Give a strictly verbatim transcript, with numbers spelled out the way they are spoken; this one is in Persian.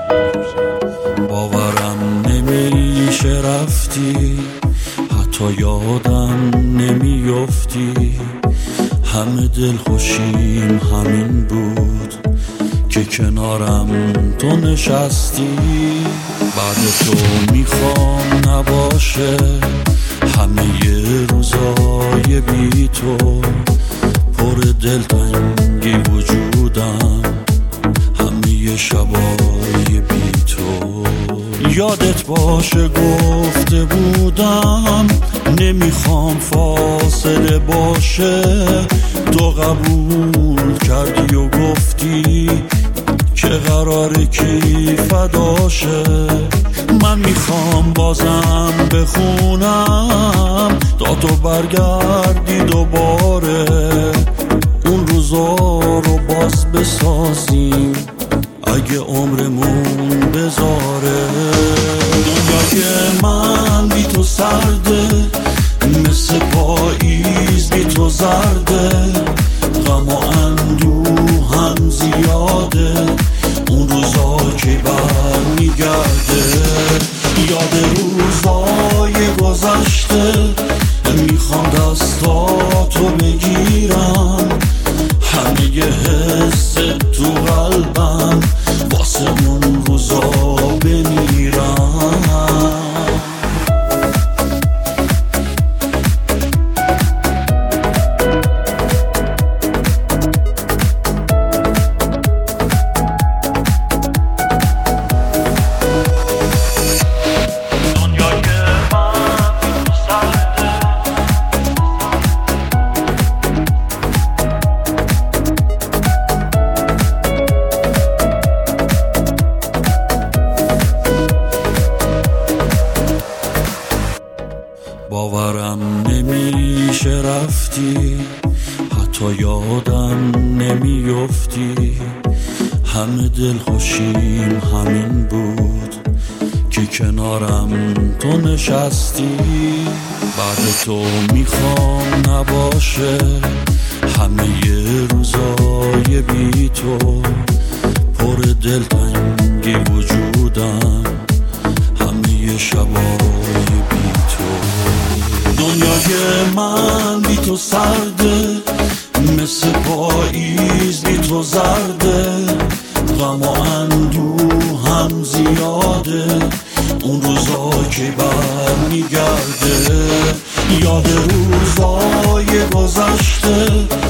باورم نمیشه رفتی، حتی یادم نمیافتی. همه دل خوشیم همین بود که کنارم تو نشستی. بعد تو میخوام نباشه همه روزای بی تو، پر دلتنگی وجودم همه شبای بی تو. یادت باشه گفته بودم نمیخوام فاصله باشه، تو قبول کردی و گفتی که قراره کی فداشه. من میخوام بازم بخونم تا تو برگردی دوباره، اون روزا رو باز بسازیم اگه عمرمون بذاره. دنیای من بی تو سرده، مثل پاییز بی تو زرده. غم و اندوه هم زیاده، اون روزا که بر میگرده. یاد روزای گذشته میخوام دستاتو بگیرم، همه یه حس تو قلبم واسه اون روزا بمیرم. باورم نمیشه رفتی، حتی یادم نمیافتی. همه دل خوشیم همین بود که کنارم تو نشستی. بعد تو میخوام نباشه همه روزای بی تو، پر دلتنگی وجودم همه شبای بی تو. دنیای من بی تو سرده، مثل پاییز بی تو زرده. غم و اندوه هم زیاده، اون روزا که بر میگرده. یاد روزای گذشته